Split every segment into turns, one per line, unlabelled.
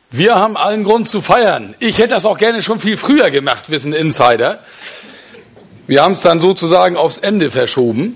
Wir haben allen Grund zu feiern. Ich hätte das auch gerne schon viel früher gemacht, wissen Insider. Wir haben es dann sozusagen aufs Ende verschoben.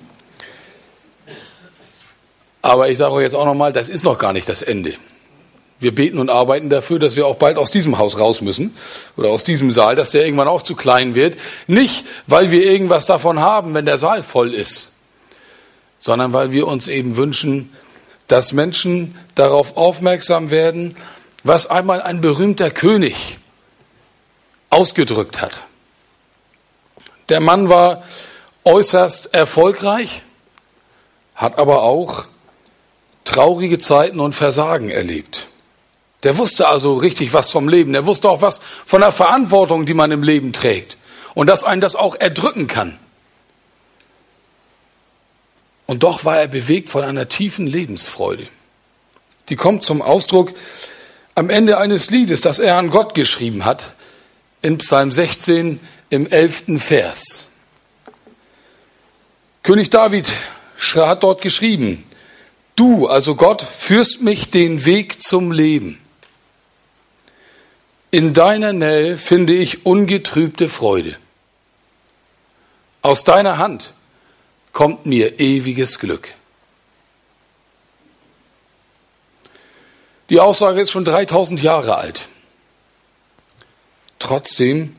Aber ich sage euch jetzt auch nochmal, das ist noch gar nicht das Ende. Wir beten und arbeiten dafür, dass wir auch bald aus diesem Haus raus müssen oder aus diesem Saal, dass der irgendwann auch zu klein wird. Nicht, weil wir irgendwas davon haben, wenn der Saal voll ist, sondern weil wir uns eben wünschen, dass Menschen darauf aufmerksam werden, was einmal ein berühmter König ausgedrückt hat. Der Mann war äußerst erfolgreich, hat aber auch traurige Zeiten und Versagen erlebt. Der wusste also richtig was vom Leben. Der wusste auch was von der Verantwortung, die man im Leben trägt. Und dass einen das auch erdrücken kann. Und doch war er bewegt von einer tiefen Lebensfreude. Die kommt zum Ausdruck am Ende eines Liedes, das er an Gott geschrieben hat, in Psalm 16 im 11. Vers. König David hat dort geschrieben: Du, also Gott, führst mich den Weg zum Leben. In deiner Nähe finde ich ungetrübte Freude. Aus deiner Hand kommt mir ewiges Glück. Die Aussage ist schon 3000 Jahre alt. Trotzdem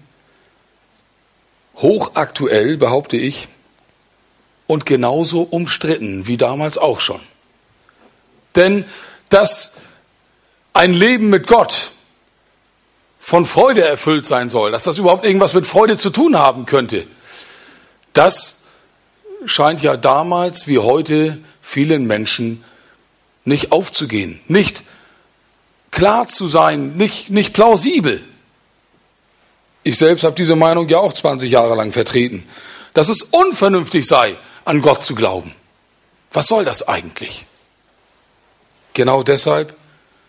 hochaktuell, behaupte ich, und genauso umstritten wie damals auch schon. Denn dass ein Leben mit Gott von Freude erfüllt sein soll, dass das überhaupt irgendwas mit Freude zu tun haben könnte, das scheint ja damals wie heute vielen Menschen nicht aufzugehen, nicht klar zu sein, nicht plausibel. Ich selbst habe diese Meinung ja auch 20 Jahre lang vertreten, dass es unvernünftig sei, an Gott zu glauben. Was soll das eigentlich? Genau deshalb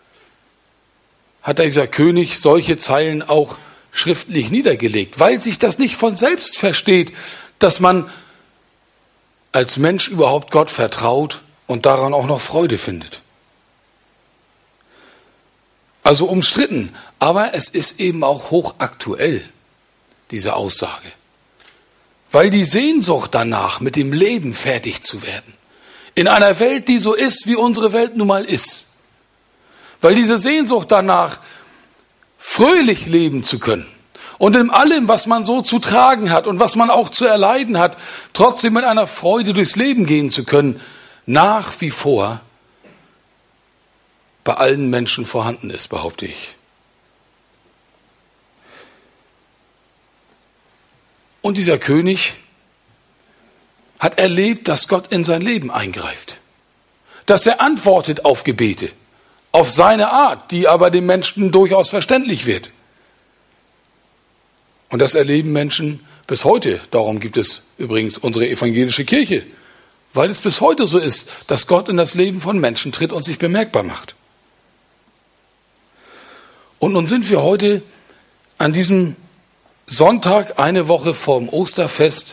hat dieser König solche Zeilen auch schriftlich niedergelegt, weil sich das nicht von selbst versteht, dass man als Mensch überhaupt Gott vertraut und daran auch noch Freude findet. Also umstritten, aber es ist eben auch hochaktuell, diese Aussage. Weil die Sehnsucht danach, mit dem Leben fertig zu werden, in einer Welt, die so ist, wie unsere Welt nun mal ist, weil diese Sehnsucht danach, fröhlich leben zu können und in allem, was man so zu tragen hat und was man auch zu erleiden hat, trotzdem mit einer Freude durchs Leben gehen zu können, nach wie vor bei allen Menschen vorhanden ist, behaupte ich. Und dieser König hat erlebt, dass Gott in sein Leben eingreift, dass er antwortet auf Gebete, auf seine Art, die aber dem Menschen durchaus verständlich wird. Und das erleben Menschen bis heute. Darum gibt es übrigens unsere evangelische Kirche, weil es bis heute so ist, dass Gott in das Leben von Menschen tritt und sich bemerkbar macht. Und nun sind wir heute an diesem Sonntag, eine Woche vorm Osterfest,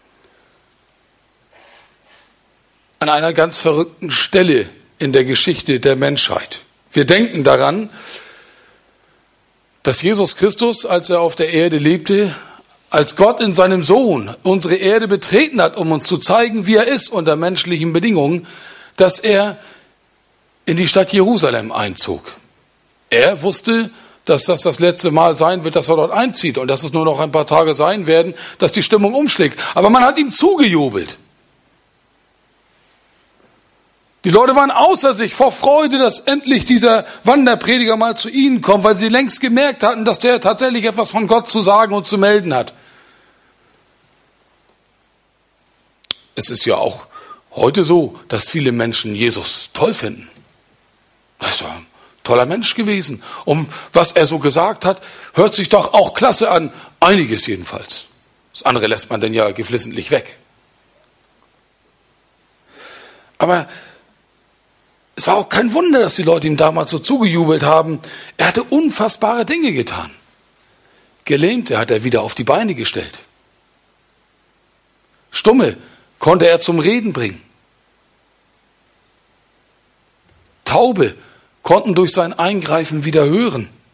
an einer ganz verrückten Stelle in der Geschichte der Menschheit. Wir denken daran, dass Jesus Christus, als er auf der Erde lebte, als Gott in seinem Sohn unsere Erde betreten hat, um uns zu zeigen, wie er ist unter menschlichen Bedingungen, dass er in die Stadt Jerusalem einzog. Er wusste, dass das letzte Mal sein wird, dass er dort einzieht und dass es nur noch ein paar Tage sein werden, dass die Stimmung umschlägt. Aber man hat ihm zugejubelt. Die Leute waren außer sich vor Freude, dass endlich dieser Wanderprediger mal zu ihnen kommt, weil sie längst gemerkt hatten, dass der tatsächlich etwas von Gott zu sagen und zu melden hat. Es ist ja auch heute so, dass viele Menschen Jesus toll finden. Das ist ja ein toller Mensch gewesen. Und was er so gesagt hat, hört sich doch auch klasse an. Einiges jedenfalls. Das andere lässt man dann ja geflissentlich weg. Aber es war auch kein Wunder, dass die Leute ihm damals so zugejubelt haben. Er hatte unfassbare Dinge getan. Gelähmte hat er wieder auf die Beine gestellt. Stumme konnte er zum Reden bringen. Taube konnten durch sein Eingreifen wieder hören.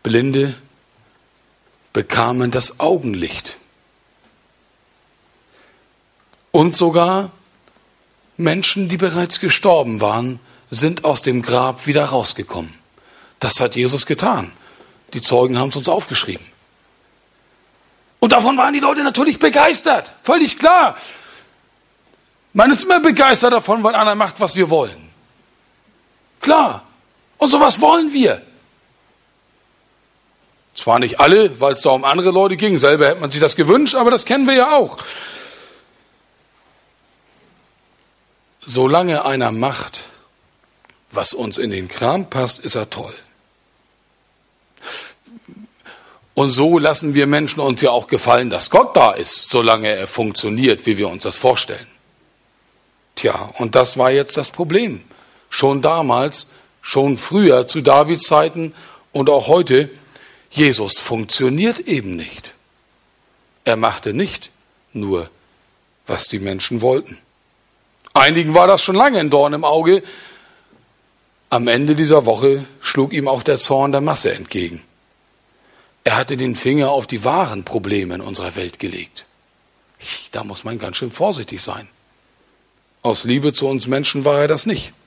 Blinde bekamen das Augenlicht. Und sogar Menschen, die bereits gestorben waren, sind aus dem Grab wieder rausgekommen. Das hat Jesus getan. Die Zeugen haben es uns aufgeschrieben. Und davon waren die Leute natürlich begeistert. Völlig klar. Man ist immer begeistert davon, weil einer macht, was wir wollen. Klar. Und sowas wollen wir. Zwar nicht alle, weil es da um andere Leute ging. Selber hätte man sich das gewünscht, aber das kennen wir ja auch. Solange einer macht, was uns in den Kram passt, ist er toll. Und so lassen wir Menschen uns ja auch gefallen, dass Gott da ist, solange er funktioniert, wie wir uns das vorstellen. Tja, und das war jetzt das Problem. Schon damals, schon früher, zu Davids Zeiten und auch heute, Jesus funktioniert eben nicht. Er machte nicht nur, was die Menschen wollten. Einigen war das schon lange ein Dorn im Auge. Am Ende dieser Woche schlug ihm auch der Zorn der Masse entgegen. Er hatte den Finger auf die wahren Probleme in unserer Welt gelegt. Da muss man ganz schön vorsichtig sein. Aus Liebe zu uns Menschen war er das nicht.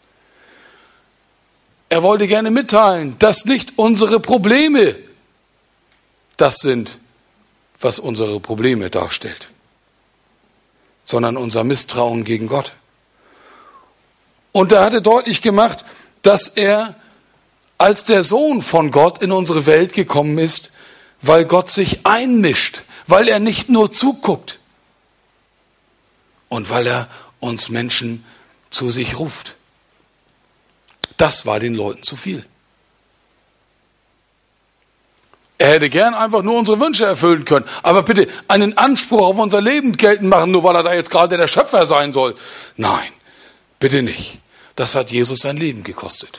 Er wollte gerne mitteilen, dass nicht unsere Probleme das sind, was unsere Probleme darstellt, sondern unser Misstrauen gegen Gott. Und er hatte deutlich gemacht, dass er als der Sohn von Gott in unsere Welt gekommen ist, weil Gott sich einmischt, weil er nicht nur zuguckt und weil er uns Menschen zu sich ruft. Das war den Leuten zu viel. Er hätte gern einfach nur unsere Wünsche erfüllen können. Aber bitte einen Anspruch auf unser Leben geltend machen, nur weil er da jetzt gerade der Schöpfer sein soll. Nein, bitte nicht. Das hat Jesus sein Leben gekostet.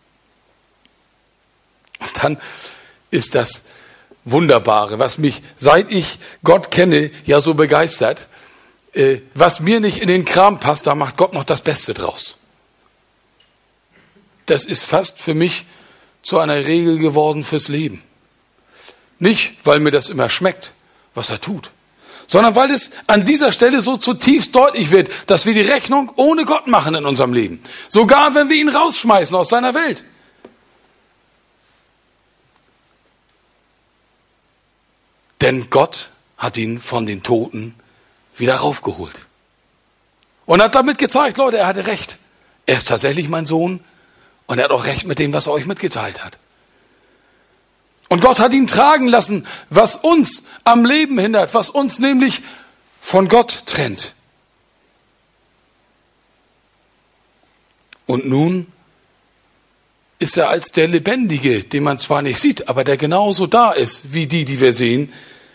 Und dann ist das Wunderbare, was mich, seit ich Gott kenne, ja so begeistert. Was mir nicht in den Kram passt, da macht Gott noch das Beste draus. Das ist fast für mich zu einer Regel geworden fürs Leben. Nicht, weil mir das immer schmeckt, was er tut, sondern weil es an dieser Stelle so zutiefst deutlich wird, dass wir die Rechnung ohne Gott machen in unserem Leben. Sogar wenn wir ihn rausschmeißen aus seiner Welt. Denn Gott hat ihn von den Toten wieder raufgeholt. Und hat damit gezeigt, Leute, er hatte recht. Er ist tatsächlich mein Sohn und er hat auch recht mit dem, was er euch mitgeteilt hat. Und Gott hat ihn tragen lassen, was uns am Leben hindert, was uns nämlich von Gott trennt. Und nun ist er als der Lebendige, den man zwar nicht sieht, aber der genauso da ist wie die wir sehen,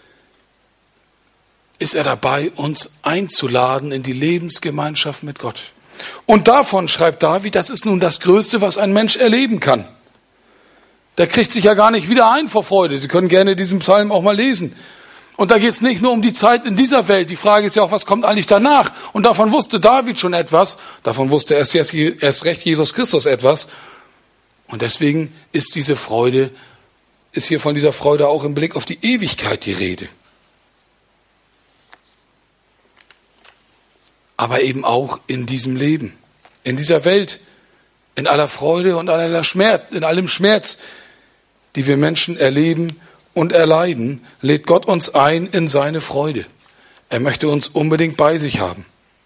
ist er dabei, uns einzuladen in die Lebensgemeinschaft mit Gott. Und davon schreibt David, das ist nun das Größte, was ein Mensch erleben kann. Der kriegt sich ja gar nicht wieder ein vor Freude. Sie können gerne diesen Psalm auch mal lesen. Und da geht es nicht nur um die Zeit in dieser Welt. Die Frage ist ja auch, was kommt eigentlich danach? Und davon wusste David schon etwas. Davon wusste erst recht Jesus Christus etwas. Und deswegen ist diese Freude, ist hier von dieser Freude auch im Blick auf die Ewigkeit die Rede. Aber eben auch in diesem Leben, in dieser Welt, in aller Freude und in allem Schmerz, die wir Menschen erleben und erleiden, lädt Gott uns ein in seine Freude. Er möchte uns unbedingt bei sich haben.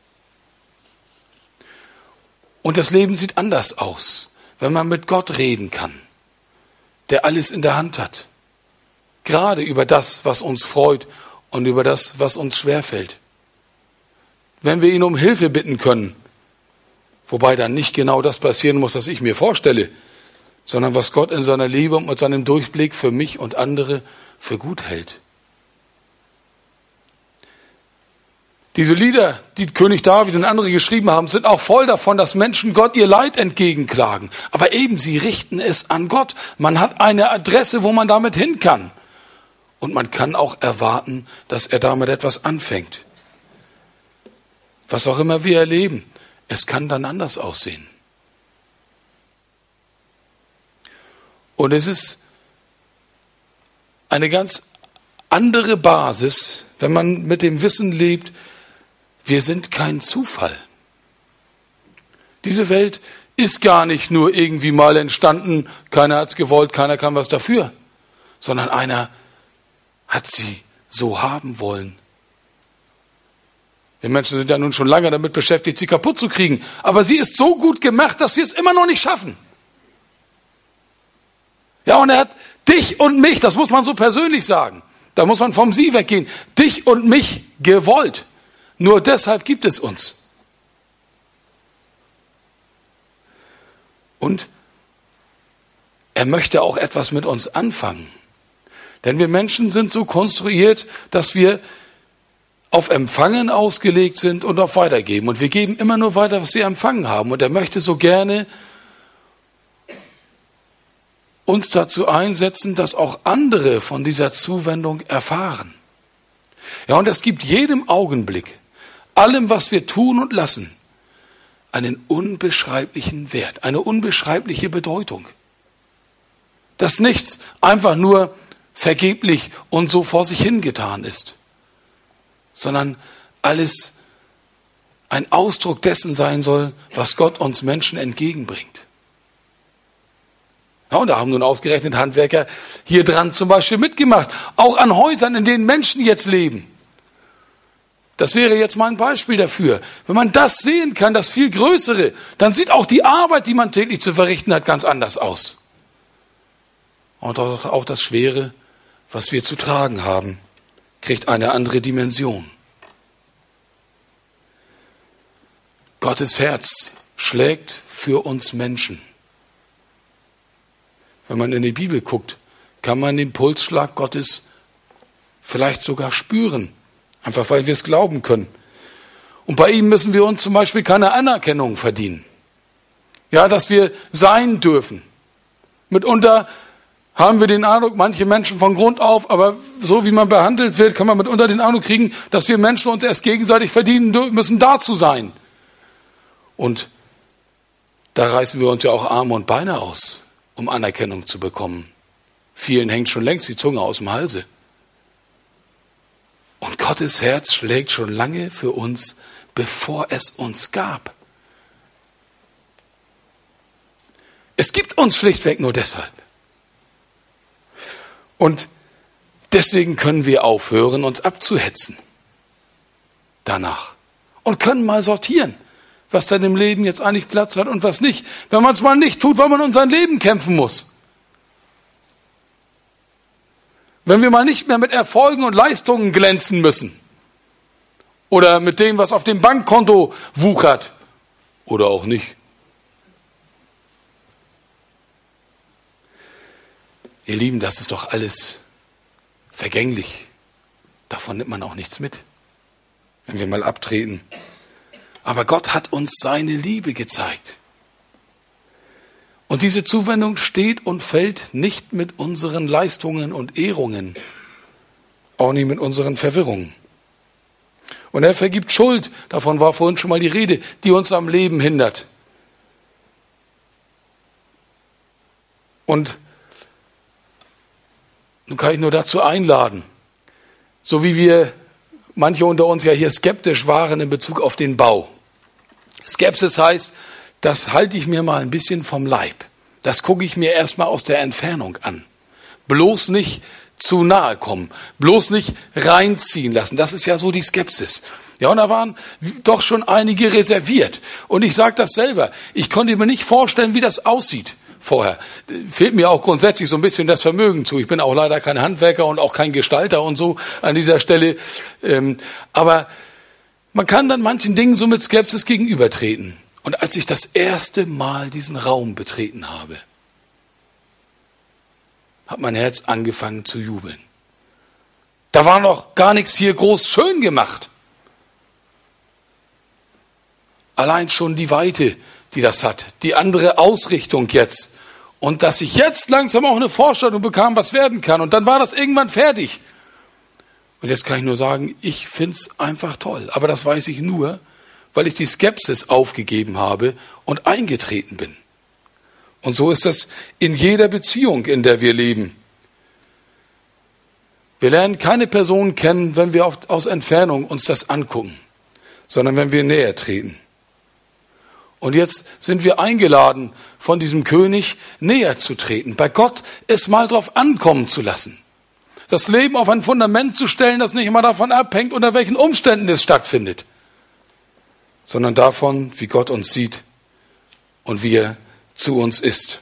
Und das Leben sieht anders aus, wenn man mit Gott reden kann, der alles in der Hand hat. Gerade über das, was uns freut und über das, was uns schwerfällt. Wenn wir ihn um Hilfe bitten können, wobei dann nicht genau das passieren muss, was ich mir vorstelle, sondern was Gott in seiner Liebe und mit seinem Durchblick für mich und andere für gut hält. Diese Lieder, die König David und andere geschrieben haben, sind auch voll davon, dass Menschen Gott ihr Leid entgegenklagen. Aber eben, sie richten es an Gott. Man hat eine Adresse, wo man damit hin kann. Und man kann auch erwarten, dass er damit etwas anfängt. Was auch immer wir erleben, es kann dann anders aussehen. Und es ist eine ganz andere Basis, wenn man mit dem Wissen lebt, wir sind kein Zufall. Diese Welt ist gar nicht nur irgendwie mal entstanden, keiner hat es gewollt, keiner kann was dafür, sondern einer hat sie so haben wollen. Wir Menschen sind ja nun schon lange damit beschäftigt, sie kaputt zu kriegen, aber sie ist so gut gemacht, dass wir es immer noch nicht schaffen. Ja, und er hat dich und mich, das muss man so persönlich sagen, da muss man vom Sie weggehen, dich und mich gewollt. Nur deshalb gibt es uns. Und er möchte auch etwas mit uns anfangen. Denn wir Menschen sind so konstruiert, dass wir auf Empfangen ausgelegt sind und auf Weitergeben. Und wir geben immer nur weiter, was wir empfangen haben. Und er möchte so gerne uns dazu einsetzen, dass auch andere von dieser Zuwendung erfahren. Ja, und es gibt jedem Augenblick, allem, was wir tun und lassen, einen unbeschreiblichen Wert, eine unbeschreibliche Bedeutung. Dass nichts einfach nur vergeblich und so vor sich hingetan ist, sondern alles ein Ausdruck dessen sein soll, was Gott uns Menschen entgegenbringt. Ja, und da haben nun ausgerechnet Handwerker hier dran zum Beispiel mitgemacht, auch an Häusern, in denen Menschen jetzt leben. Das wäre jetzt mal ein Beispiel dafür. Wenn man das sehen kann, das viel Größere, dann sieht auch die Arbeit, die man täglich zu verrichten hat, ganz anders aus. Und auch das Schwere, was wir zu tragen haben, kriegt eine andere Dimension. Gottes Herz schlägt für uns Menschen. Wenn man in die Bibel guckt, kann man den Pulsschlag Gottes vielleicht sogar spüren. Einfach weil wir es glauben können. Und bei ihm müssen wir uns zum Beispiel keine Anerkennung verdienen. Ja, dass wir sein dürfen. Mitunter haben wir den Eindruck, manche Menschen von Grund auf, aber so wie man behandelt wird, kann man mitunter den Eindruck kriegen, dass wir Menschen uns erst gegenseitig verdienen müssen, da zu sein. Und da reißen wir uns ja auch Arme und Beine aus, um Anerkennung zu bekommen. Vielen hängt schon längst die Zunge aus dem Halse. Und Gottes Herz schlägt schon lange für uns, bevor es uns gab. Es gibt uns schlichtweg nur deshalb. Und deswegen können wir aufhören, uns abzuhetzen danach. Und können mal sortieren, was dann im Leben jetzt eigentlich Platz hat und was nicht. Wenn man es mal nicht tut, weil man um sein Leben kämpfen muss. Wenn wir mal nicht mehr mit Erfolgen und Leistungen glänzen müssen. Oder mit dem, was auf dem Bankkonto wuchert. Oder auch nicht. Ihr Lieben, das ist doch alles vergänglich. Davon nimmt man auch nichts mit, wenn wir mal abtreten. Aber Gott hat uns seine Liebe gezeigt. Und diese Zuwendung steht und fällt nicht mit unseren Leistungen und Ehrungen, auch nicht mit unseren Verwirrungen. Und er vergibt Schuld, davon war vorhin schon mal die Rede, die uns am Leben hindert. Und nun kann ich nur dazu einladen, so wie wir manche unter uns ja hier skeptisch waren in Bezug auf den Bau. Skepsis heißt, das halte ich mir mal ein bisschen vom Leib. Das gucke ich mir erstmal aus der Entfernung an. Bloß nicht zu nahe kommen, bloß nicht reinziehen lassen. Das ist ja so die Skepsis. Ja, und da waren doch schon einige reserviert. Und ich sage das selber, ich konnte mir nicht vorstellen, wie das aussieht vorher. Fehlt mir auch grundsätzlich so ein bisschen das Vermögen zu. Ich bin auch leider kein Handwerker und auch kein Gestalter und so an dieser Stelle. Aber man kann dann manchen Dingen so mit Skepsis gegenübertreten. Und als ich das erste Mal diesen Raum betreten habe, hat mein Herz angefangen zu jubeln. Da war noch gar nichts hier groß schön gemacht. Allein schon die Weite, die das hat, die andere Ausrichtung jetzt. Und dass ich jetzt langsam auch eine Vorstellung bekam, was werden kann. Und dann war das irgendwann fertig. Und jetzt kann ich nur sagen, ich find's einfach toll. Aber das weiß ich nur, weil ich die Skepsis aufgegeben habe und eingetreten bin. Und so ist das in jeder Beziehung, in der wir leben. Wir lernen keine Person kennen, wenn wir aus Entfernung uns das angucken, sondern wenn wir näher treten. Und jetzt sind wir eingeladen, von diesem König näher zu treten, bei Gott es mal drauf ankommen zu lassen. Das Leben auf ein Fundament zu stellen, das nicht immer davon abhängt, unter welchen Umständen es stattfindet, sondern davon, wie Gott uns sieht und wie er zu uns ist.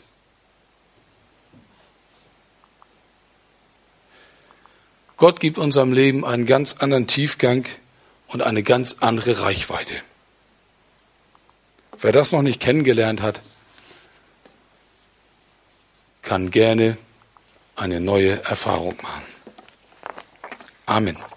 Gott gibt unserem Leben einen ganz anderen Tiefgang und eine ganz andere Reichweite. Wer das noch nicht kennengelernt hat, kann gerne eine neue Erfahrung machen. Amen.